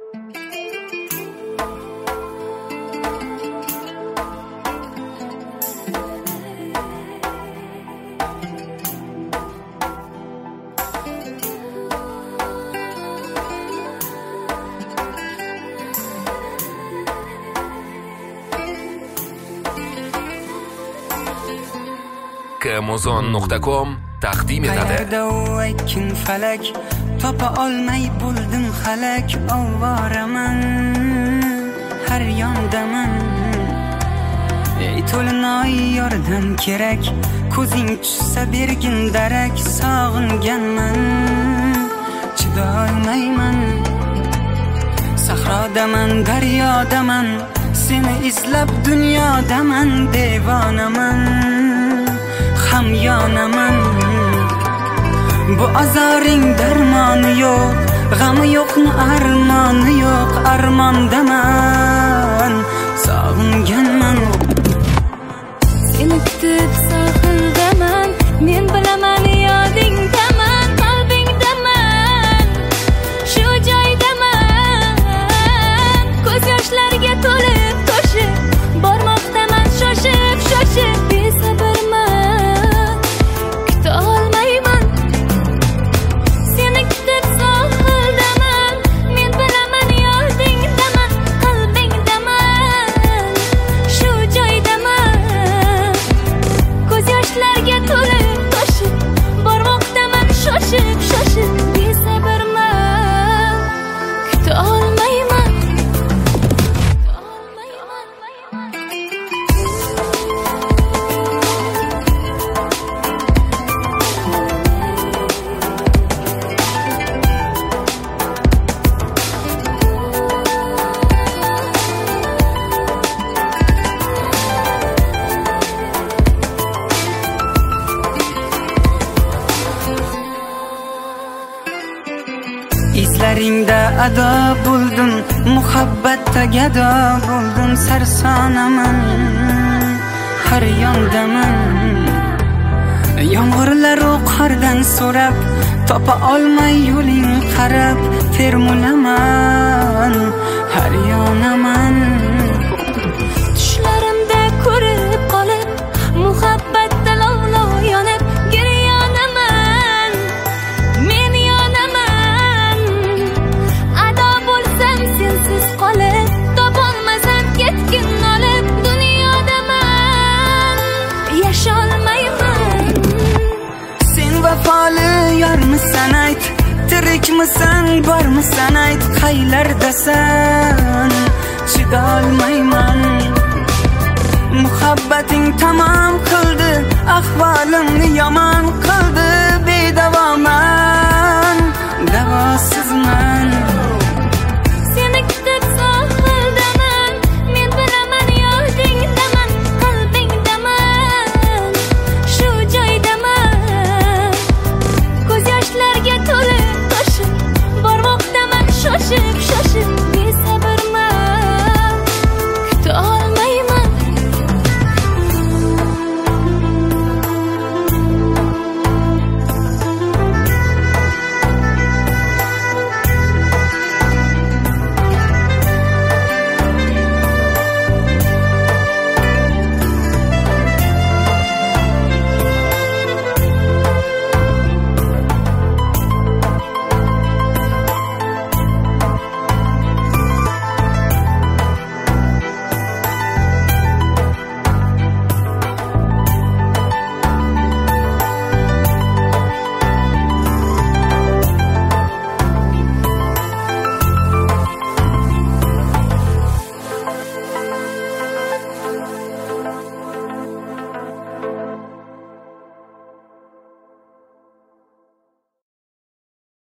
Amazon.com taqdim etadi. Qayerda u ekin falak, topa olmay bo'ldim halak, ovoraman, har yondaman. Ey to'linoy yordam kerak, ko'zing tushsa bergin darak, sog'inganman, chidolmayman. Sahrodaman, daryodaman, seni izlab dunyodaman, devonaman, hamyonaman. Bu azoring darmoni yo'q, g'ami yo'qmi armoni yo'q, armondaman, sog'inganman. Seni kutib sohildaman, men bilaman yodingdaman, qalbingdaman, shu joydaman. Ko'z yoshlarga to'lib toshib bormoqdaman, shoshib shoshib, besabrman, kuta olmayman. Seni kutib sohildaman, men bilaman yodingdaman, qalbingdaman, shu joydaman. Ko'z yoshlarga to'lib toshib bormoqdaman, shoshib shoshib, besabrman, kuta olmayman. Izlaringda ado bo'ldim, muhabbatda gado bo'ldim, sarsonaman, har yondaman. Yomg'irlar qordan so'rab, topa olmay yo'ling qarab, termulaman, har yonaman. Tushlarimda ko'rib qolib, muhabbatda lov-lov yonib, giryonaman, men yonaman. Ado bo'lsam sensiz qolib, topolmasam ketgin olib, dunyodaman, yasholmayman. Sen vafoli yormisan ayt, tirikmisan, bormisan ayt, qaylardasan, chidolmayman. Muhabbating tamom qildi, ahvolimni yomon qildi, bedavoman, davosizman.